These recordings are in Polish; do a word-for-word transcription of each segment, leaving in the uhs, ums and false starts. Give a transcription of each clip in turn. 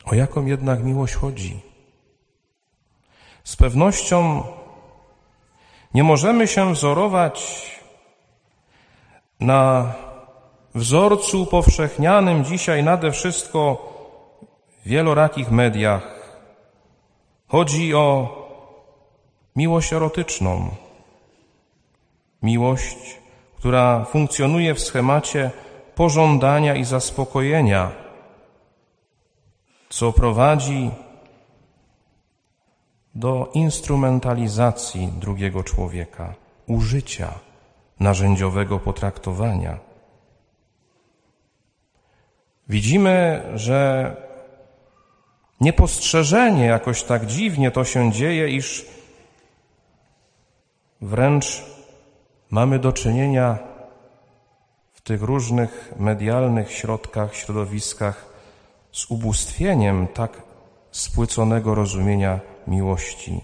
O jaką jednak miłość chodzi? Z pewnością nie możemy się wzorować na wzorcu upowszechnianym dzisiaj nade wszystko w wielorakich mediach. Chodzi o miłość erotyczną. Miłość, która funkcjonuje w schemacie pożądania i zaspokojenia, co prowadzi do instrumentalizacji drugiego człowieka, użycia narzędziowego potraktowania. Widzimy, że niepostrzeżenie jakoś tak dziwnie to się dzieje, iż wręcz mamy do czynienia w tych różnych medialnych środkach, środowiskach z ubóstwieniem tak spłyconego rozumienia miłości.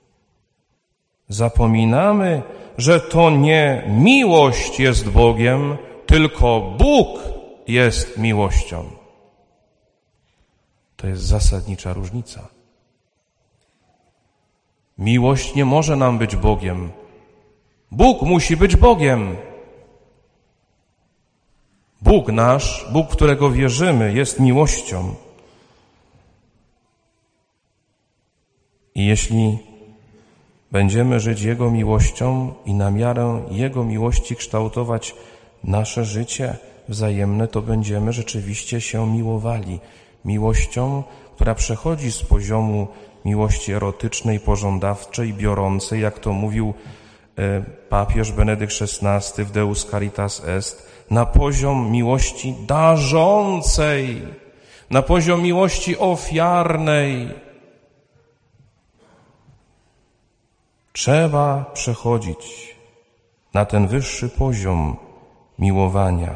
Zapominamy, że to nie miłość jest Bogiem, tylko Bóg jest miłością. To jest zasadnicza różnica. Miłość nie może nam być Bogiem. Bóg musi być Bogiem. Bóg nasz, Bóg, w którego wierzymy, jest miłością. I jeśli będziemy żyć Jego miłością i na miarę Jego miłości kształtować nasze życie wzajemne, to będziemy rzeczywiście się miłowali. Miłością, która przechodzi z poziomu miłości erotycznej, pożądawczej, biorącej, jak to mówił papież Benedykt szesnasty w Deus Caritas Est, na poziom miłości darzącej, na poziom miłości ofiarnej. Trzeba przechodzić na ten wyższy poziom miłowania.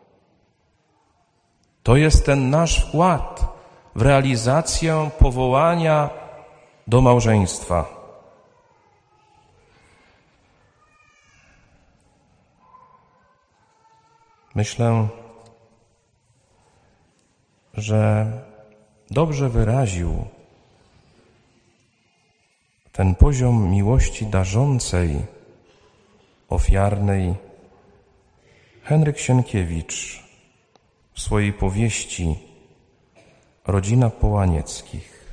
To jest ten nasz wkład w realizację powołania do małżeństwa. Myślę, że dobrze wyraził ten poziom miłości darzącej, ofiarnej Henryk Sienkiewicz w swojej powieści Rodzina Połanieckich.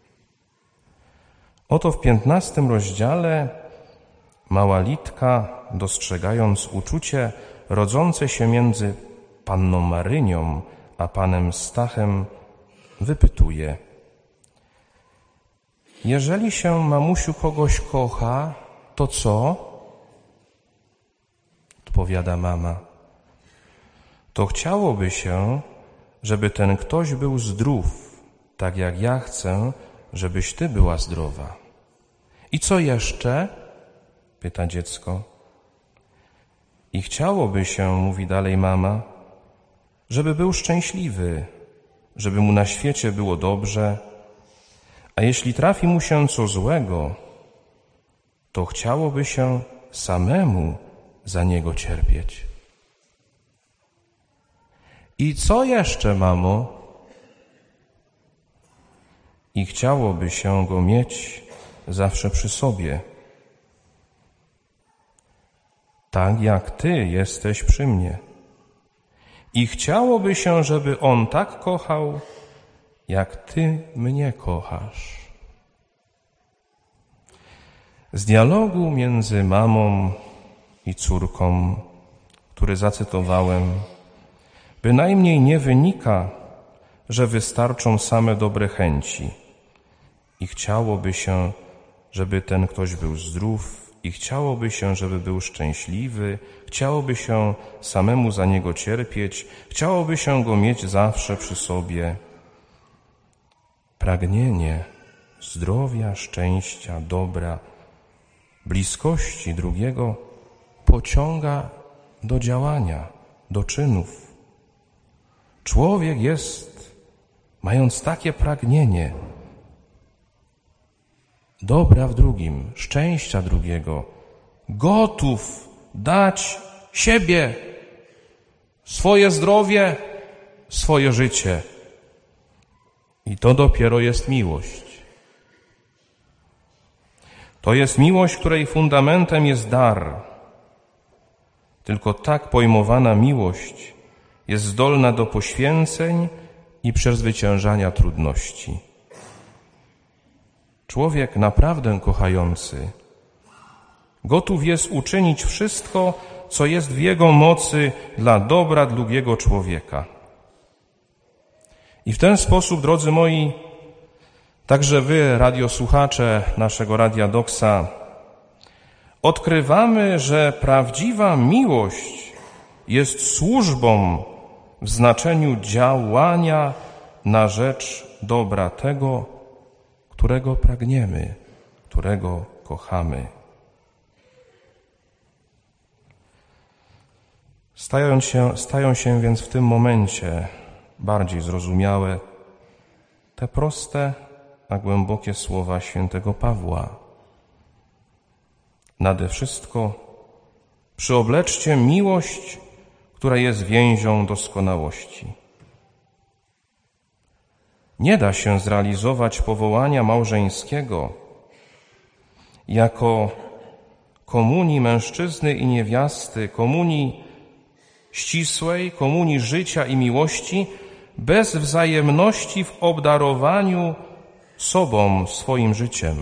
Oto w piętnastym rozdziale mała Litka, dostrzegając uczucie rodzące się między panną Marynią a panem Stachem, wypytuje: jeżeli się, mamusiu, kogoś kocha, to co? Odpowiada mama: to chciałoby się, żeby ten ktoś był zdrów, tak jak ja chcę, żebyś ty była zdrowa. I co jeszcze? Pyta dziecko. I chciałoby się, mówi dalej mama, żeby był szczęśliwy, żeby mu na świecie było dobrze, a jeśli trafi mu się co złego, to chciałoby się samemu za niego cierpieć. I co jeszcze, mamo? I chciałoby się go mieć zawsze przy sobie, tak jak ty jesteś przy mnie. I chciałoby się, żeby on tak kochał, jak ty mnie kochasz. Z dialogu między mamą i córką, który zacytowałem, bynajmniej nie wynika, że wystarczą same dobre chęci i chciałoby się, żeby ten ktoś był zdrów, i chciałoby się, żeby był szczęśliwy, chciałoby się samemu za niego cierpieć, chciałoby się go mieć zawsze przy sobie. Pragnienie zdrowia, szczęścia, dobra, bliskości drugiego pociąga do działania, do czynów. Człowiek jest, mając takie pragnienie dobra w drugim, szczęścia drugiego, gotów dać siebie, swoje zdrowie, swoje życie I to dopiero jest miłość. To jest miłość, której fundamentem jest dar. Tylko tak pojmowana miłość jest zdolna do poświęceń i przezwyciężania trudności. Człowiek naprawdę kochający gotów jest uczynić wszystko, co jest w jego mocy dla dobra drugiego człowieka. I w ten sposób, drodzy moi, także wy, radiosłuchacze naszego Radia Doksa, odkrywamy, że prawdziwa miłość jest służbą w znaczeniu działania na rzecz dobra tego, którego pragniemy, którego kochamy. Stają się, stają się więc w tym momencie bardziej zrozumiałe te proste, a głębokie słowa świętego Pawła. Nade wszystko przyobleczcie miłość, która jest więzią doskonałości. Nie da się zrealizować powołania małżeńskiego jako komunii mężczyzny i niewiasty, komunii ścisłej, komunii życia i miłości, bez wzajemności w obdarowaniu sobą, swoim życiem.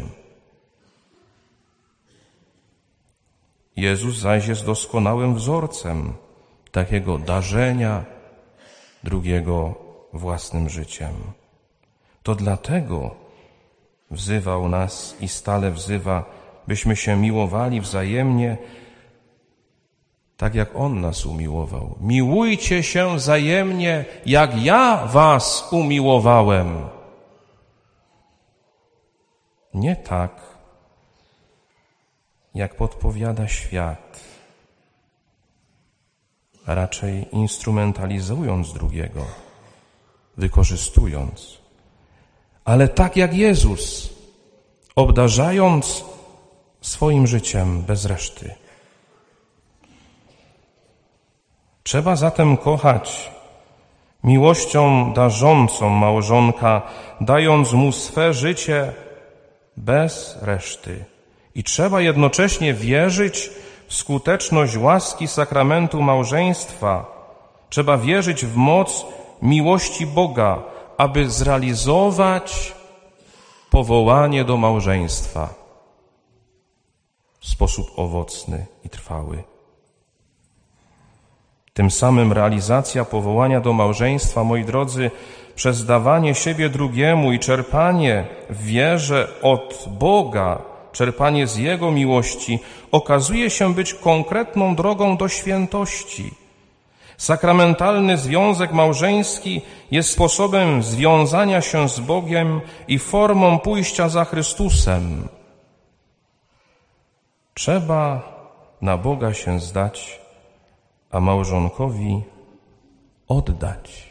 Jezus zaś jest doskonałym wzorcem takiego darzenia drugiego własnym życiem. To dlatego wzywał nas i stale wzywa, byśmy się miłowali wzajemnie, tak jak On nas umiłował. Miłujcie się wzajemnie, jak ja was umiłowałem. Nie tak, jak podpowiada świat, a raczej instrumentalizując drugiego, wykorzystując, ale tak jak Jezus, obdarzając swoim życiem bez reszty. Trzeba zatem kochać miłością darzącą małżonka, dając mu swe życie bez reszty. I trzeba jednocześnie wierzyć w skuteczność łaski sakramentu małżeństwa. Trzeba wierzyć w moc miłości Boga, aby zrealizować powołanie do małżeństwa w sposób owocny i trwały. Tym samym realizacja powołania do małżeństwa, moi drodzy, przez dawanie siebie drugiemu i czerpanie w wierze od Boga, czerpanie z Jego miłości, okazuje się być konkretną drogą do świętości. Sakramentalny związek małżeński jest sposobem związania się z Bogiem i formą pójścia za Chrystusem. Trzeba na Boga się zdać, a małżonkowi oddać.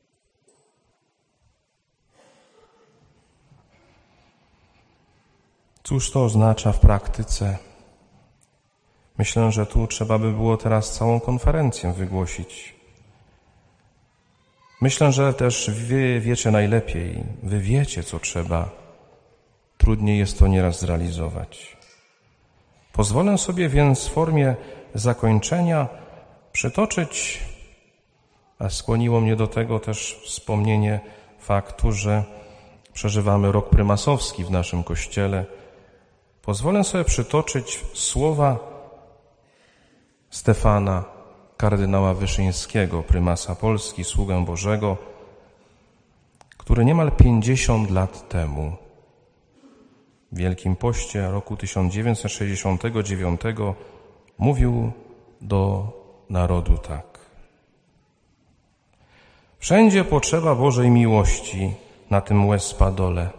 Cóż to oznacza w praktyce? Myślę, że tu trzeba by było teraz całą konferencję wygłosić. Myślę, że też wy wiecie najlepiej, wy wiecie, co trzeba. Trudniej jest to nieraz zrealizować. Pozwolę sobie więc w formie zakończenia przytoczyć, a skłoniło mnie do tego też wspomnienie faktu, że przeżywamy rok prymasowski w naszym Kościele. Pozwolę sobie przytoczyć słowa Stefana, kardynała Wyszyńskiego, prymasa Polski, sługę Bożego, który niemal pięćdziesiąt lat temu, w Wielkim Poście roku tysiąc dziewięćset sześćdziesiątego dziewiątego, mówił do narodu tak. Wszędzie potrzeba Bożej miłości na tym łez padole,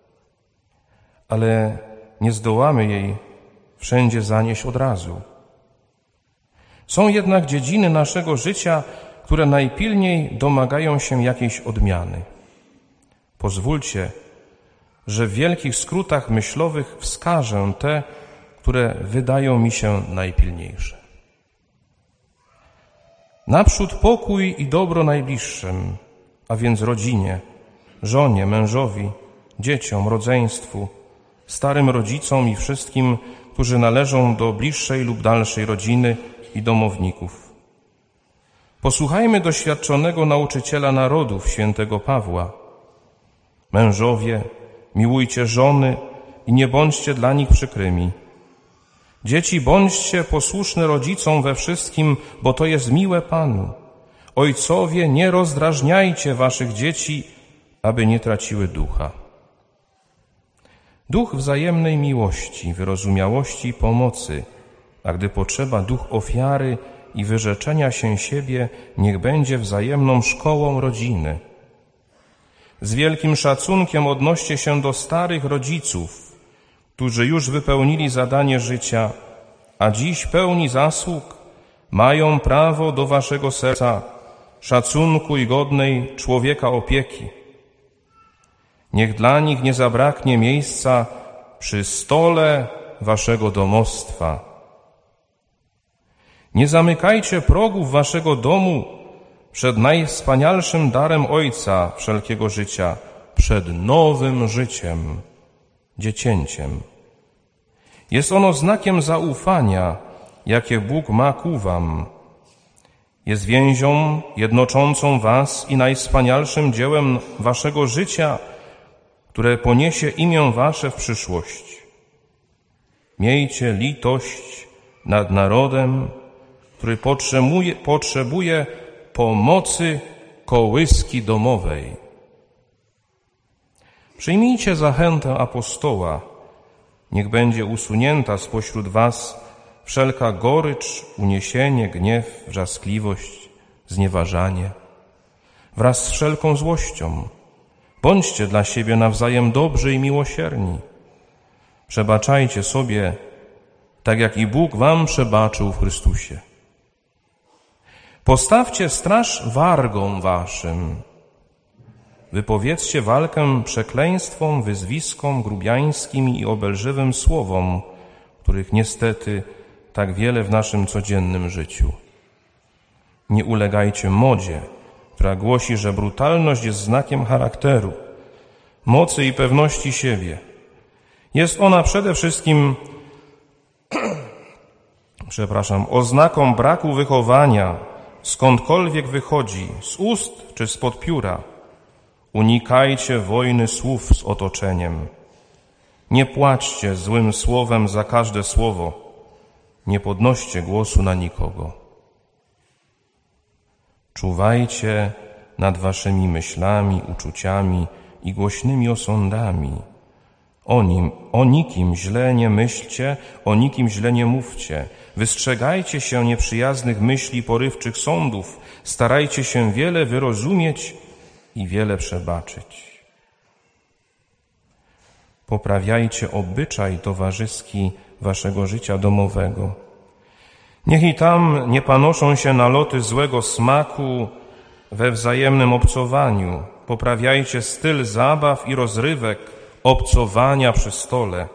ale nie zdołamy jej wszędzie zanieść od razu. Są jednak dziedziny naszego życia, które najpilniej domagają się jakiejś odmiany. Pozwólcie, że w wielkich skrótach myślowych wskażę te, które wydają mi się najpilniejsze. Naprzód pokój i dobro najbliższym, a więc rodzinie, żonie, mężowi, dzieciom, rodzeństwu, starym rodzicom i wszystkim, którzy należą do bliższej lub dalszej rodziny i domowników. Posłuchajmy doświadczonego nauczyciela narodów, świętego Pawła. Mężowie, miłujcie żony i nie bądźcie dla nich przykrymi. Dzieci, bądźcie posłuszne rodzicom we wszystkim, bo to jest miłe Panu. Ojcowie, nie rozdrażniajcie waszych dzieci, aby nie traciły ducha. Duch wzajemnej miłości, wyrozumiałości i pomocy, a gdy potrzeba, duch ofiary i wyrzeczenia się siebie, niech będzie wzajemną szkołą rodziny. Z wielkim szacunkiem odnoście się do starych rodziców, którzy już wypełnili zadanie życia, a dziś pełni zasług, mają prawo do waszego serca, szacunku i godnej człowieka opieki. Niech dla nich nie zabraknie miejsca przy stole waszego domostwa. Nie zamykajcie progów waszego domu przed najwspanialszym darem Ojca wszelkiego życia, przed nowym życiem, dziecięciem. Jest ono znakiem zaufania, jakie Bóg ma ku wam. Jest więzią jednoczącą was i najwspanialszym dziełem waszego życia, które poniesie imię wasze w przyszłość. Miejcie litość nad narodem, który potrzebuje, potrzebuje pomocy kołyski domowej. Przyjmijcie zachętę apostoła. Niech będzie usunięta spośród was wszelka gorycz, uniesienie, gniew, wrzaskliwość, znieważanie, wraz z wszelką złością. Bądźcie dla siebie nawzajem dobrzy i miłosierni. Przebaczajcie sobie, tak jak i Bóg wam przebaczył w Chrystusie. Postawcie straż wargom waszym. Wypowiedzcie walkę przekleństwom, wyzwiskom, grubiańskim i obelżywym słowom, których niestety tak wiele w naszym codziennym życiu. Nie ulegajcie modzie, która głosi, że brutalność jest znakiem charakteru, mocy i pewności siebie. Jest ona przede wszystkim, przepraszam, oznaką braku wychowania, skądkolwiek wychodzi, z ust czy spod pióra. Unikajcie wojny słów z otoczeniem. Nie płaczcie złym słowem za każde słowo. Nie podnoście głosu na nikogo. Czuwajcie nad waszymi myślami, uczuciami i głośnymi osądami. O nim, o nikim źle nie myślcie, o nikim źle nie mówcie. Wystrzegajcie się nieprzyjaznych myśli, porywczych sądów. Starajcie się wiele wyrozumieć i wiele przebaczyć. Poprawiajcie obyczaj towarzyski waszego życia domowego. Niech i tam nie panoszą się naloty złego smaku we wzajemnym obcowaniu. Poprawiajcie styl zabaw i rozrywek, obcowania przy stole.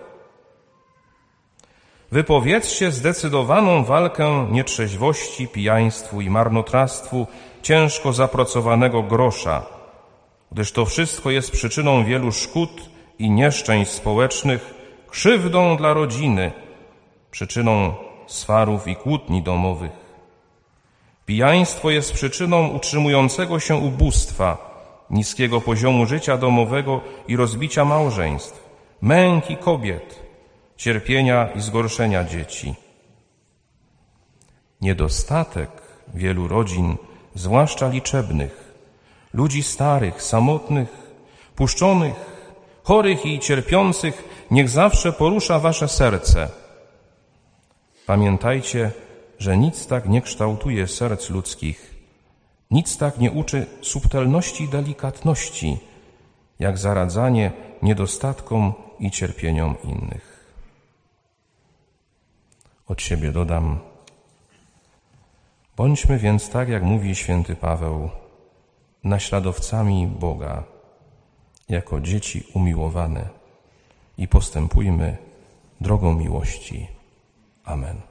Wypowiedzcie zdecydowaną walkę nietrzeźwości, pijaństwu i marnotrawstwu ciężko zapracowanego grosza, gdyż to wszystko jest przyczyną wielu szkód i nieszczęść społecznych, krzywdą dla rodziny, przyczyną swarów i kłótni domowych. Pijaństwo jest przyczyną utrzymującego się ubóstwa, niskiego poziomu życia domowego i rozbicia małżeństw, męki kobiet, cierpienia i zgorszenia dzieci. Niedostatek wielu rodzin, zwłaszcza liczebnych, ludzi starych, samotnych, puszczonych, chorych i cierpiących, niech zawsze porusza wasze serce. Pamiętajcie, że nic tak nie kształtuje serc ludzkich, nic tak nie uczy subtelności i delikatności, jak zaradzanie niedostatkom i cierpieniom innych. Od siebie dodam: bądźmy więc, tak jak mówi święty Paweł, naśladowcami Boga, jako dzieci umiłowane i postępujmy drogą miłości. Amen.